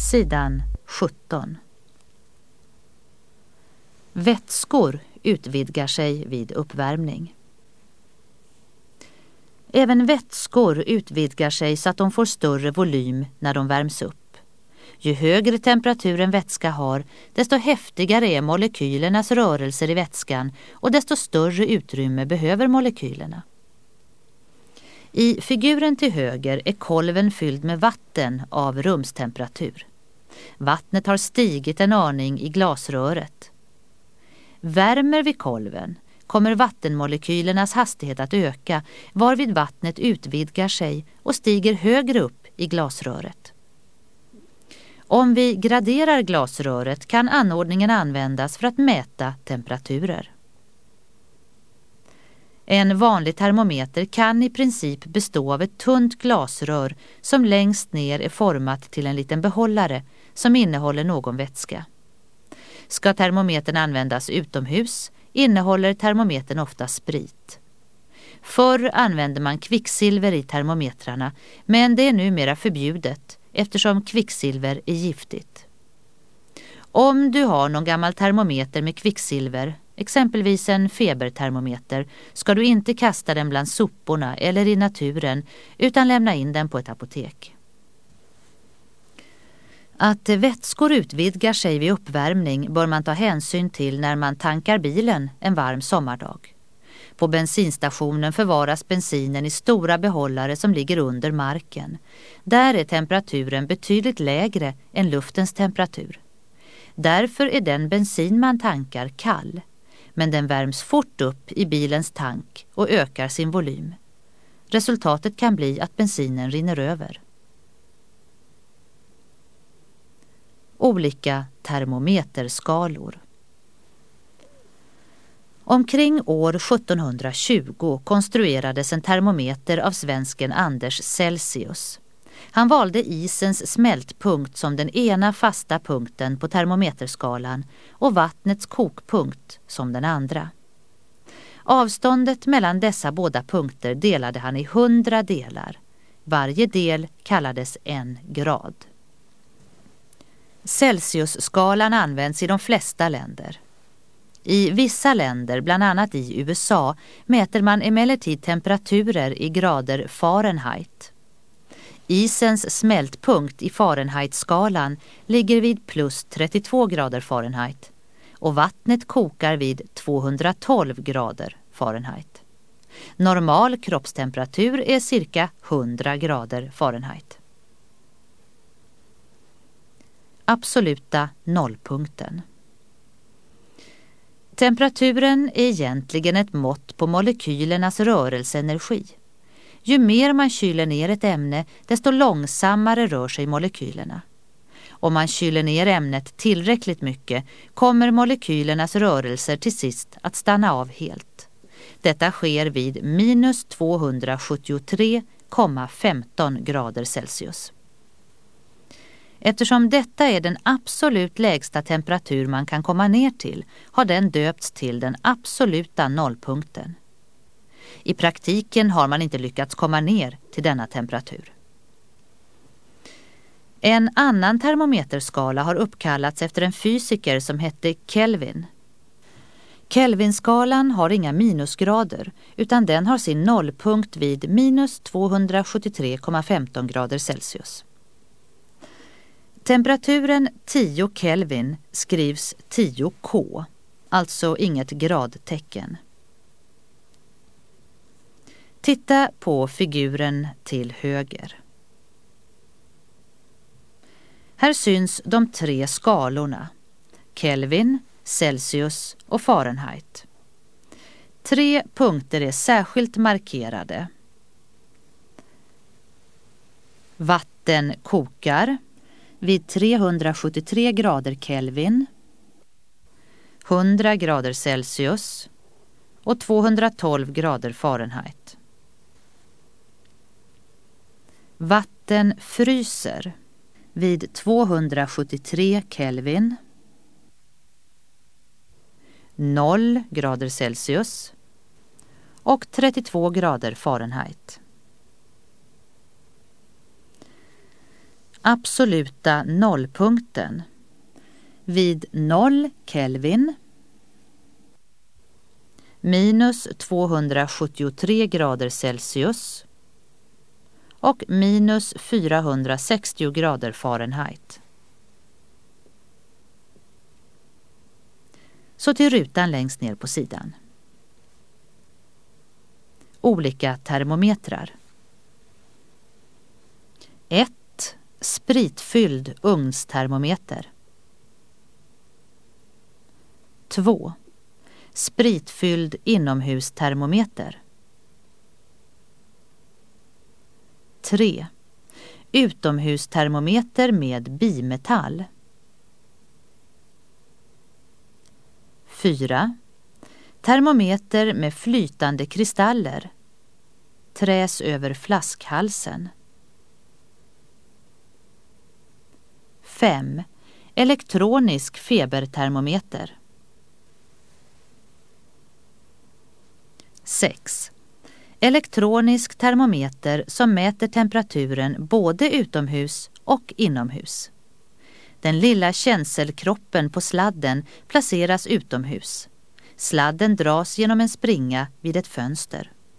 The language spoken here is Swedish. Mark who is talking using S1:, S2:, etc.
S1: Sidan 17. Vätskor utvidgar sig vid uppvärmning. Även vätskor utvidgar sig så att de får större volym när de värms upp. Ju högre temperatur en vätska har, desto häftigare är molekylernas rörelser i vätskan och desto större utrymme behöver molekylerna. I figuren till höger är kolven fylld med vatten av rumstemperatur. Vattnet har stigit en aning i glasröret. Värmer vi kolven kommer vattenmolekylernas hastighet att öka, varvid vattnet utvidgar sig och stiger högre upp i glasröret. Om vi graderar glasröret kan anordningen användas för att mäta temperaturer. En vanlig termometer kan i princip bestå av ett tunt glasrör som längst ner är format till en liten behållare som innehåller någon vätska. Ska termometern användas utomhus innehåller termometern ofta sprit. Förr använde man kvicksilver i termometrarna, men det är numera förbjudet eftersom kvicksilver är giftigt. Om du har någon gammal termometer med kvicksilver, exempelvis en febertermometer, ska du inte kasta den bland soporna eller i naturen utan lämna in den på ett apotek. Att vätskor utvidgar sig vid uppvärmning bör man ta hänsyn till när man tankar bilen en varm sommardag. På bensinstationen förvaras bensinen i stora behållare som ligger under marken. Där är temperaturen betydligt lägre än luftens temperatur. Därför är den bensin man tankar kall, men den värms fort upp i bilens tank och ökar sin volym. Resultatet kan bli att bensinen rinner över. Olika termometerskalor. Omkring år 1720 konstruerades en termometer av svensken Anders Celsius. Han valde isens smältpunkt som den ena fasta punkten på termometerskalan och vattnets kokpunkt som den andra. Avståndet mellan dessa båda punkter delade han i 100 delar. Varje del kallades 1 grad. Celsiusskalan används i de flesta länder. I vissa länder, bland annat i USA, mäter man emellertid temperaturer i grader Fahrenheit. Isens smältpunkt i Fahrenheit-skalan ligger vid plus 32 grader Fahrenheit och vattnet kokar vid 212 grader Fahrenheit. Normal kroppstemperatur är cirka 100 grader Fahrenheit. Absoluta nollpunkten. Temperaturen är egentligen ett mått på molekylernas rörelseenergi. Ju mer man kyler ner ett ämne, desto långsammare rör sig molekylerna. Om man kyler ner ämnet tillräckligt mycket kommer molekylernas rörelser till sist att stanna av helt. Detta sker vid minus 273,15 grader Celsius. Eftersom detta är den absolut lägsta temperatur man kan komma ner till har den döpts till den absoluta nollpunkten. I praktiken har man inte lyckats komma ner till denna temperatur. En annan termometerskala har uppkallats efter en fysiker som hette Kelvin. Kelvinskalan har inga minusgrader utan den har sin nollpunkt vid minus 273,15 grader Celsius. Temperaturen 10 Kelvin skrivs 10 K, alltså inget gradtecken. Titta på figuren till höger. Här syns de 3 skalorna, Kelvin, Celsius och Fahrenheit. 3 punkter är särskilt markerade. Vatten kokar vid 373 grader Kelvin, 100 grader Celsius och 212 grader Fahrenheit. Vatten fryser vid 273 Kelvin, 0 grader Celsius och 32 grader Fahrenheit. Absoluta nollpunkten. Vid 0 Kelvin minus 273 grader Celsius och minus 460 grader Fahrenheit. Så till rutan längst ner på sidan. Olika termometrar. 1. Spritfylld ugnstermometer. 2. Spritfylld inomhustermometer. 3. Utomhustermometer med bimetall. 4. Termometer med flytande kristaller. Träs över flaskhalsen. 5. Elektronisk febertermometer. 6. Elektronisk termometer som mäter temperaturen både utomhus och inomhus. Den lilla känselkroppen på sladden placeras utomhus. Sladden dras genom en springa vid ett fönster.